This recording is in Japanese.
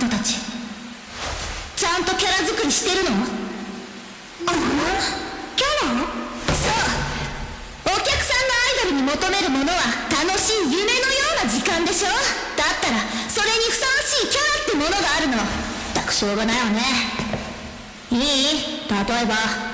たたちちゃんとキャラ作りしてるの？キャラ？そう、お客さんがアイドルに求めるものは楽しい夢のような時間でしょ。だったらそれにふさわしいキャラってものがあるの。全くしょうがないわね。いい？例えば